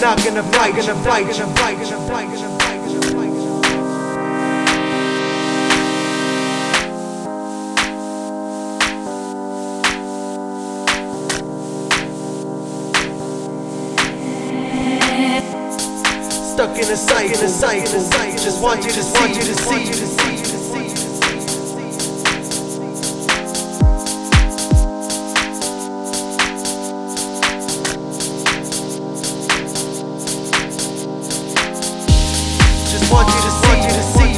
not gonna fight, gonna fight, gonna fight, gonna fight, gonna fight, gonna fight. Stuck in a cycle, just want you to see. Just want you to see.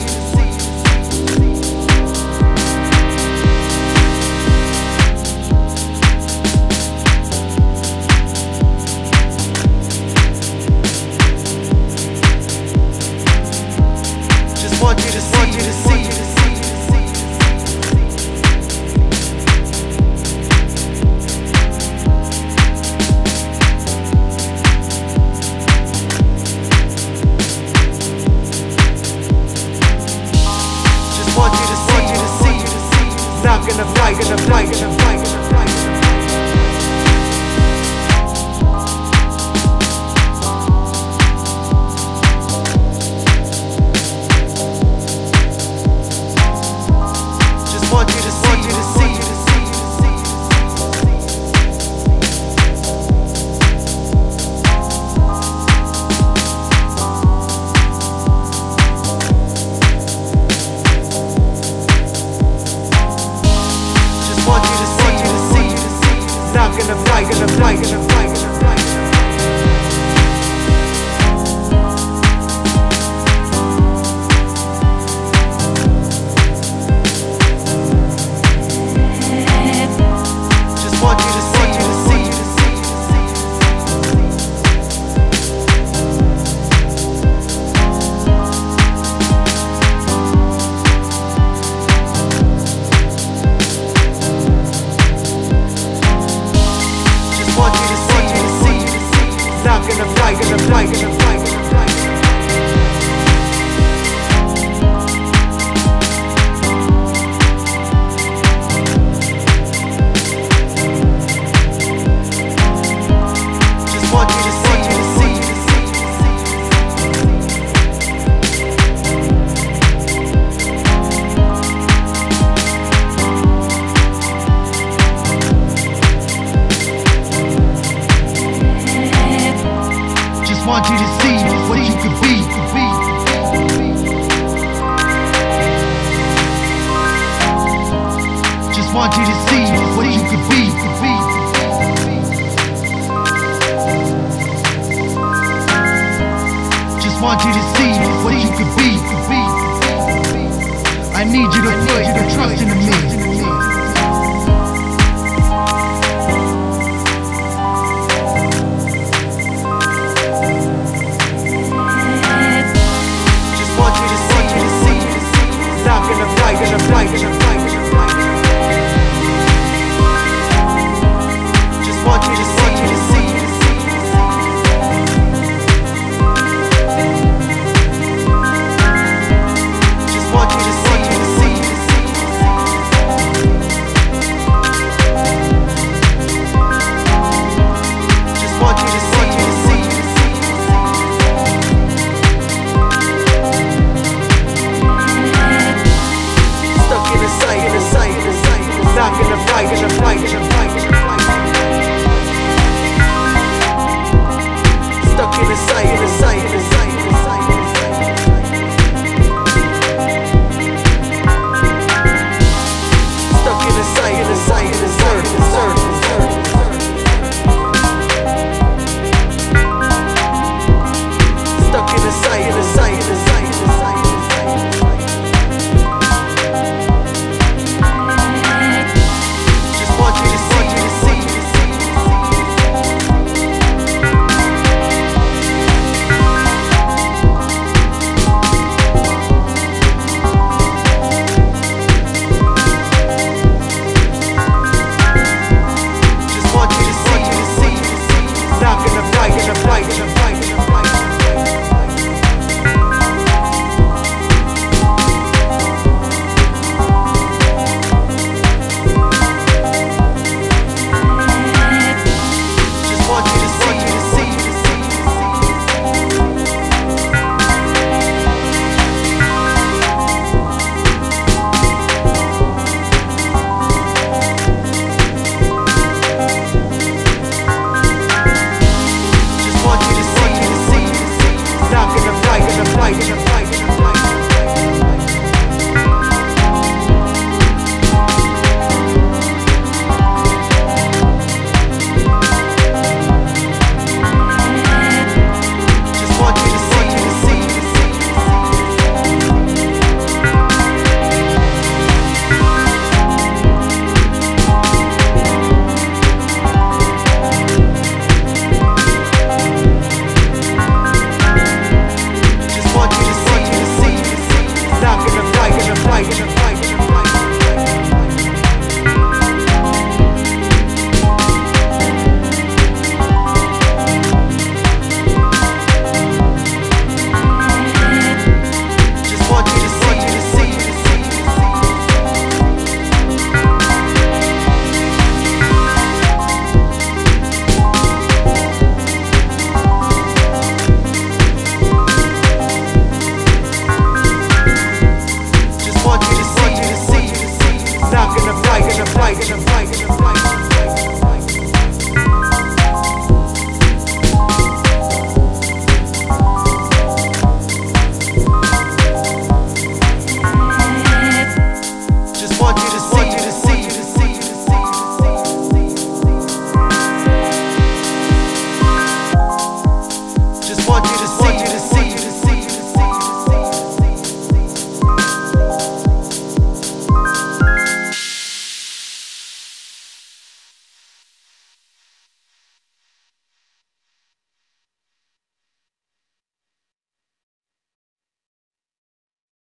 Just want you to see. Not gonna fight, gonna fight, gonna fight, gonna fight. Just want you to see. Not gonna fight, gonna fight, gonna fight, gonna fight. Just want you to see. Not gonna fight, gonna fight, gonna fight, gonna fight. Just want you to see. Want you to see what you could be. Just want you to see what you could be. Just want you to see what you could be. I need you to put your trust into me. Not gonna fight, gonna fight, gonna fight, gonna fight. Just want you to